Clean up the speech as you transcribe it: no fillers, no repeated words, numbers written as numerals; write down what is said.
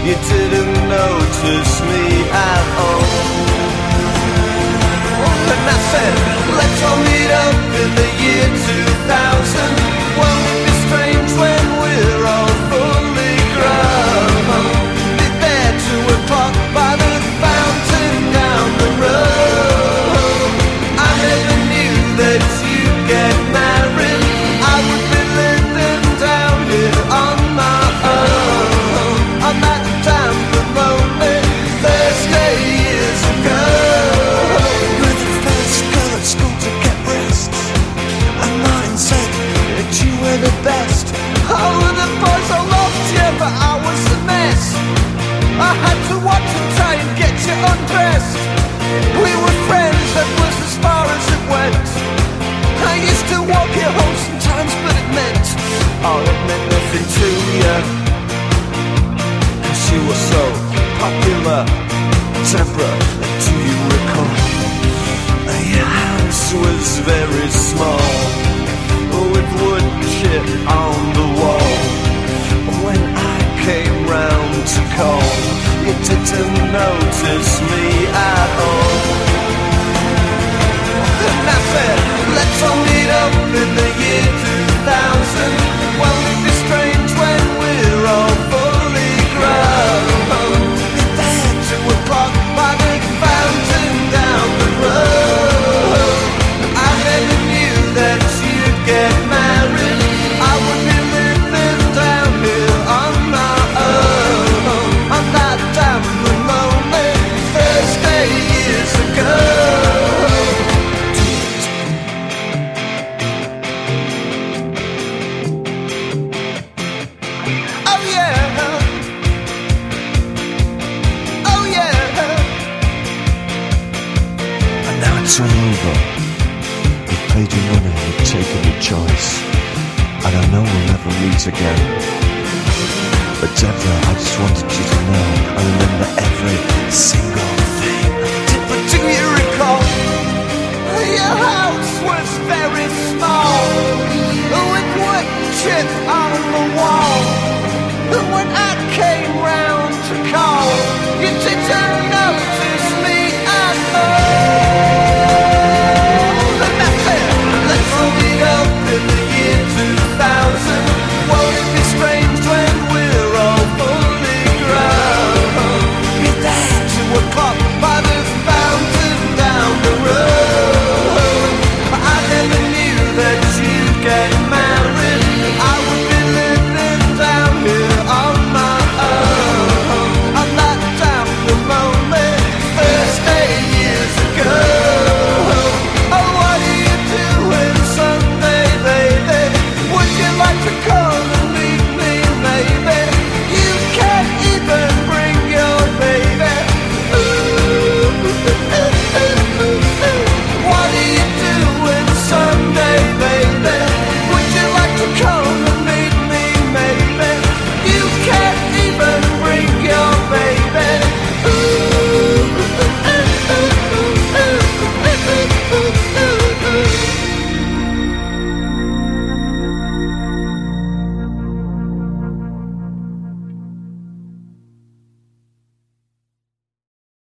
You didn't notice me at all. And I said, let's all meet up in the year 2000. Won't it be strange when we're all fully grown? Be there 2 o'clock by the fountain down the road. I never knew that you'd get married. I would be living down here on my own, on that damn lonely Thursday years ago. You're the first girl at school to get breasts, and Martin said that you were the best. Oh, the boys all loved you, but I was a mess. I had to watch and try and get you undressed. We were friends, that was as far as it went. I used to walk you home sometimes, but it meant, oh, it meant nothing to you, 'cause you were so popular. Deborah, do you recall? Your house was very small, with wood chip on the wall. When I came round to call, you didn't notice me at all. And I said, let's all meet up in the year 2000. Won't it be strange when we're all fully grown? Be there 2 o'clock by the fountain down the road. I never knew that you'd get married. I would be living down here on my own, on that damn lonely Thursday years ago. Oh yeah, oh yeah. And now it's all over. We've paid your money, we've taken your choice, and I know we'll never meet again. But Deborah, I just wanted you to know I remember every single